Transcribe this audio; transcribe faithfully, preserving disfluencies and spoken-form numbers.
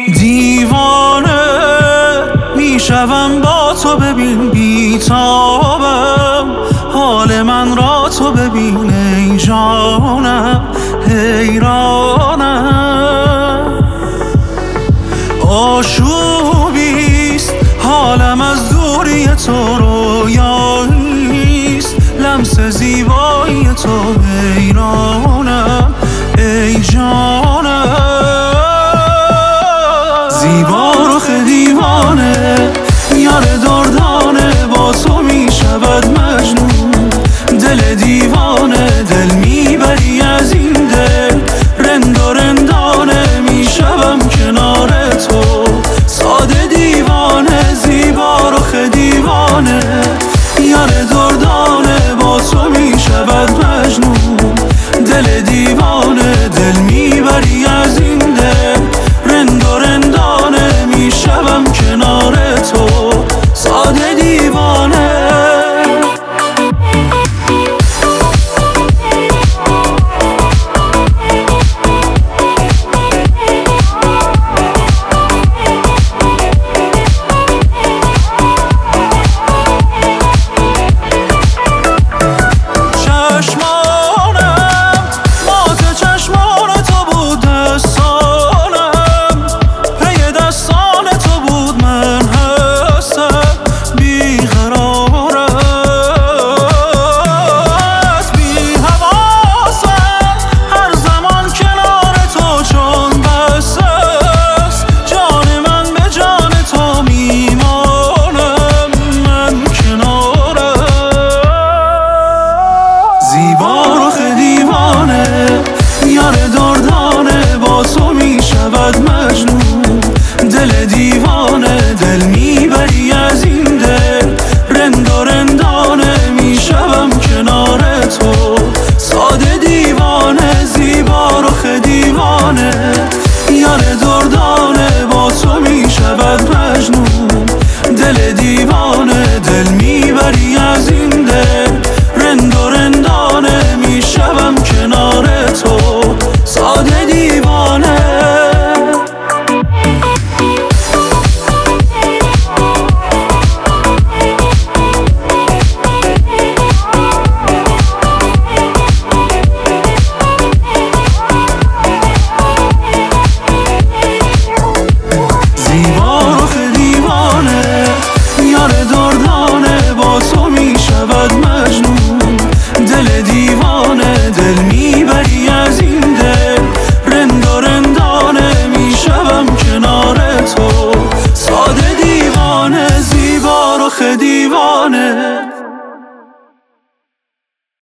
دیوانه میشوم با تو، ببین بیتابم حال من را تو ببین ای جانم، حیرانم. آشوبیست حالم از دوری تو، رویاییست لمس زیبایی تو، حیرانم ای جانم. زیبا رخ دیوانه یار دردانه، با تو می شود مجنون دل دیوانه. دل میبری از این دل رند و رندانه، می شوم کنار تو ساده دیوانه. زیبا رخ دیوانه یار دردانه، با تو می شود مجنون دل دیوانه. دل میبری از این دل رند و رندانه، می شوم کنار تو ساده دیوانه. مجنون دل دیوانه، دل میبری از این دل رند و رندانه، میشوم کنار تو ساده دیوانه. زیبا رخ دیوانه یار دردانه، با تو میشود مجنون دل دیوانه. دل میبری از این دل رند و رندانه، میشوم کنار تو ساده دیوانه. دل دیوانه دل میبری از این دل رند و رندانه، میشوم کنار تو ساده دیوانه. زیبا رخ دیوانه